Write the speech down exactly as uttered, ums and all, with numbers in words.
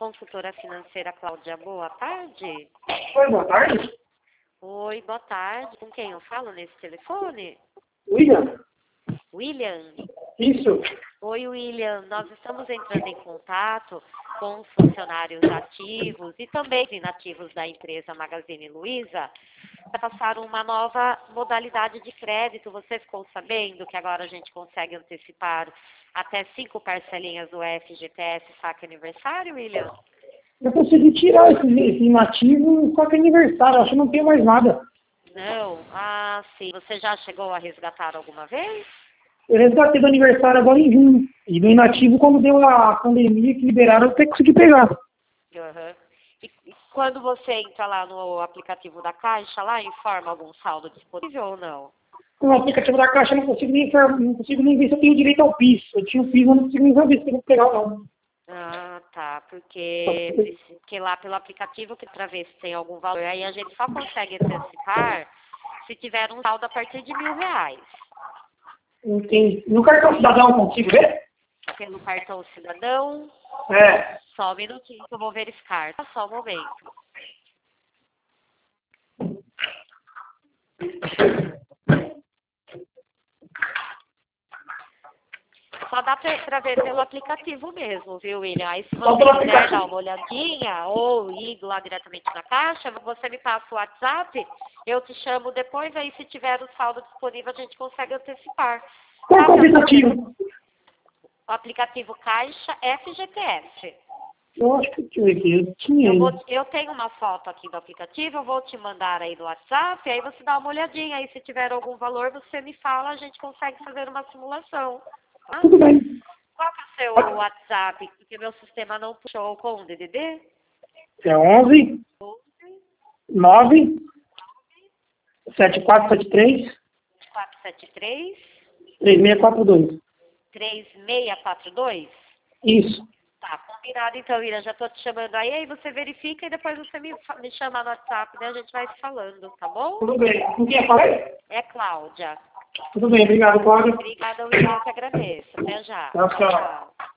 consultora financeira Cláudia. Boa tarde. Oi, boa tarde. Oi, boa tarde. Com quem eu falo nesse telefone? William? William? Isso. Oi, William. Nós estamos entrando em contato com os funcionários ativos e também inativos da empresa Magazine Luiza para passar uma nova modalidade de crédito. Você ficou sabendo que agora a gente consegue antecipar até cinco parcelinhas do F G T S saque aniversário, William? Eu consegui tirar esse, esse inativo só que é aniversário. Acho que não tem mais nada. Não? Ah, sim. Você já chegou a resgatar alguma vez? Eu resgatei do aniversário agora em junho. E do inativo, quando deu a pandemia que liberaram, eu até consegui pegar. Uhum. E, e quando você entra lá no aplicativo da Caixa, lá informa algum saldo disponível ou não? Com o aplicativo da Caixa, eu não consigo nem, não consigo nem ver se eu tenho direito ao P I S. Eu tinha o P I S, mas não consigo nem ver se eu vou pegar ou não. Ah, tá. Porque, porque lá pelo aplicativo, que para ver se tem algum valor, aí a gente só consegue antecipar se tiver um saldo a partir de mil reais. Entendi. No cartão cidadão eu consigo ver? Pelo cartão cidadão, É. só um minutinho que eu vou verificar. Tá, só um momento. Só dá para ver pelo aplicativo mesmo, viu, William? Aí se Só você pelo quiser aplicativo. dar uma olhadinha ou ir lá diretamente na Caixa, você me passa o WhatsApp, eu te chamo depois, aí se tiver o saldo disponível a gente consegue antecipar. Qual que é o Qual que é o seu telefone? aplicativo? O aplicativo Caixa F G T S. Eu acho que, deixa eu ver aqui, eu tinha Eu, ele. vou, eu tenho uma foto aqui do aplicativo, eu vou te mandar aí no WhatsApp, aí você dá uma olhadinha, aí se tiver algum valor você me fala, a gente consegue fazer uma simulação. Tá? Tudo bem. Qual que é o seu WhatsApp? Porque meu sistema não puxou com o D D D? É onze, nove, sete quatro sete três, quatro sete três, três seis quatro dois. três seis quatro dois? Isso. Tá, combinado então, Ira. Já tô te chamando aí, aí você verifica e depois você me, fa- me chama no WhatsApp, né? A gente vai se falando, tá bom? Tudo bem. Com quem eu falei? É Cláudia. Tudo bem, obrigado, Cláudio. Obrigada, William, eu que agradeço. Até já. Tchau, tchau.